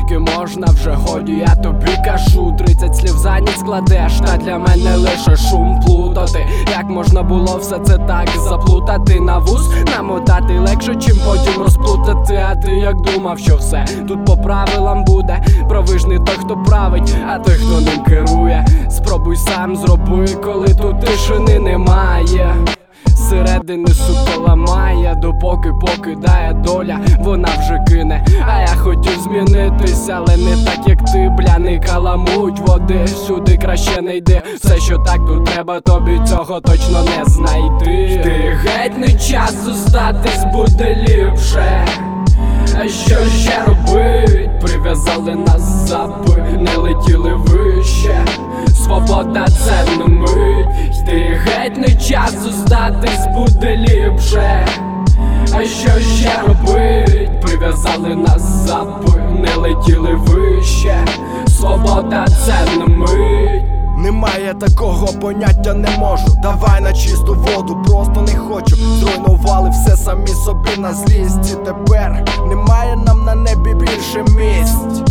скільки можна, вже годі, я тобі кажу. 30 слів за ніч складеш, та для мене лише шум плутати. Як можна було все це так заплутати? На вуз намотати легше, чим потім розплутати. А ти як думав, що все тут по правилам буде? Правижний той, хто править, а той, хто ним керує. Спробуй сам зроби, коли тут тишини немає. Зсередини сука ламає, допоки покидає доля, вона вже кине. А я хотів змінитись, але не так як ти, бля, не каламуть води. Сюди краще не йди, все що так тут треба, тобі цього точно не знайти. Ти геть не час зостатись, буде ліпше. А що ще робить? Прив'язали нас запи, не летіли вище. Свобода це не мить. Ти геть не час зостатись, буде ліпше. А що ще робить? Прив'язали нас запи, не летіли вище. Свобода це не мить. Немає такого поняття не можу, давай на чисту воду, просто не хочу. Зруйнували все самі собі на злість. І тепер немає нам на небі більше місць.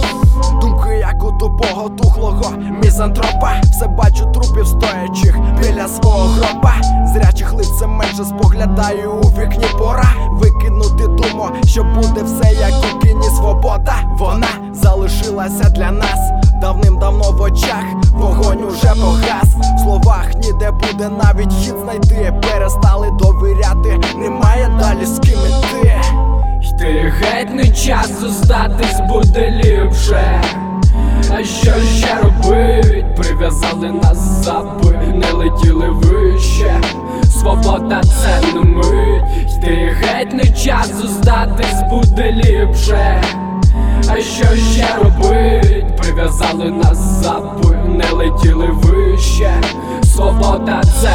Думки як у тупого тухлого мізантропа. Все бачу трупів стоячих біля свого гроба. Зрячих лице менше споглядаю у вікні пора. Викинути думу, що буде все як у кіні. Свобода, вона залишилася для нас давним-давно в очах. Вогонь уже погас, в словах ніде буде навіть хід знайти. Перестали довіряти, немає далі з ким іти. Ти геть не час зостатись, буде ліпше. А що ще робить? Прив'язали нас запи, не летіли вище. Свобода це не мить. Ти геть не час зостатись, буде ліпше. А що ще робить? Прив'язали нас запи, не летіли вище. Свобода це